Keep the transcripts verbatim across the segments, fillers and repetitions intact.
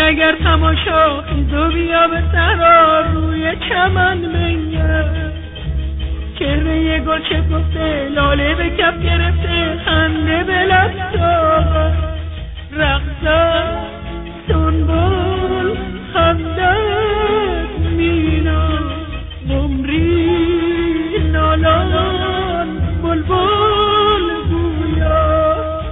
اگر تماشا خیزو بیا به صحرا روی چمن بنگر، چهره گل شکفته لاله به کف گرفته خنده به لب دارد، رقصد سنبل خندد مینا عمری نالان بلبل گویا.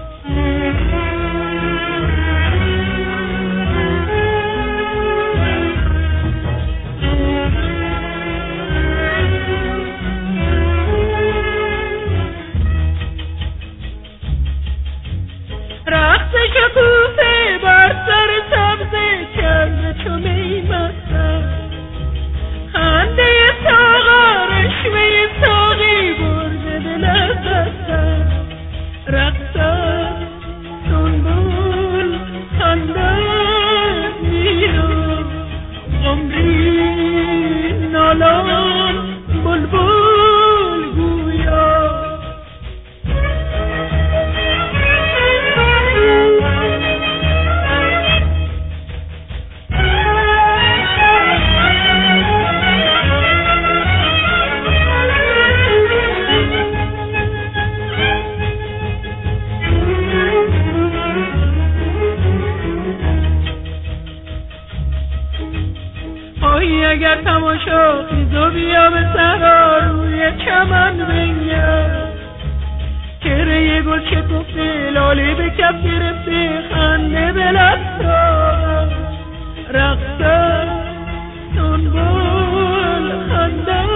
رقص شکوفه بر سر سبزه کرده چو می مستم، خنده ساغر رشوه ساقی برده دل از دستم، رقصد سنبل خندد مینا عمری نالان بلبل گویا. آی اگر تماشا خیزو بیا به صحرا روی چمن بنگر، چهره گل شکفته لاله به کف گرفته خنده به لب دارد، رقصد سنبل خندد